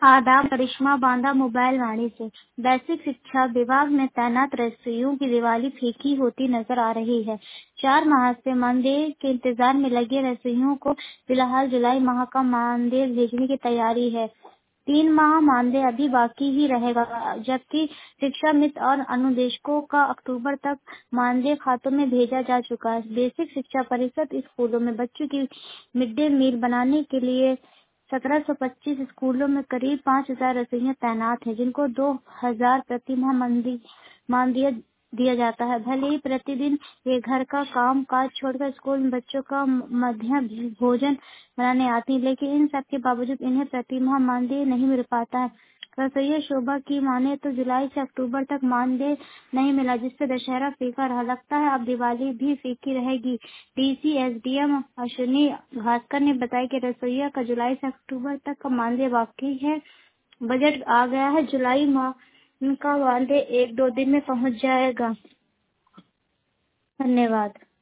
आदाब। करिश्मा बांदा मोबाइल वाणी से। बेसिक शिक्षा विभाग में तैनात रसोइयों की दिवाली फीकी होती नजर आ रही है। 4 माह से मानदेय के इंतजार में लगे रसोइयों को फिलहाल जुलाई माह का मानदेय भेजने की तैयारी है। 3 माह मानदेय अभी बाकी ही रहेगा, जबकि शिक्षा मित्र और अनुदेशकों का अक्टूबर तक मानदेय खातों में भेजा जा चुका है। बेसिक शिक्षा परिषद स्कूलों में बच्चों की मिड डे मील बनाने के लिए 1725 स्कूलों में करीब 5000 रसोइयां तैनात हैं, जिनको 2000 प्रति माह मानदेय दिया जाता है। भले ही प्रतिदिन ये घर का काम काज छोड़कर स्कूल में बच्चों का मध्याह्न भोजन बनाने आती, लेकिन इन सब के बावजूद इन्हें प्रति माह मानदेय नहीं मिल पाता है। रसोइया शोभा की माने तो जुलाई से अक्टूबर तक मानदेय नहीं मिला, जिससे दशहरा फीका रहा। लगता है अब दिवाली भी फीकी रहेगी। डीसी एसडीएम अश्विनी भास्कर ने बताया कि रसोइया का जुलाई से अक्टूबर तक का मानदेय बाकी है। बजट आ गया है, जुलाई माह का मानदेय 1-2 दिन में पहुंच जाएगा। धन्यवाद।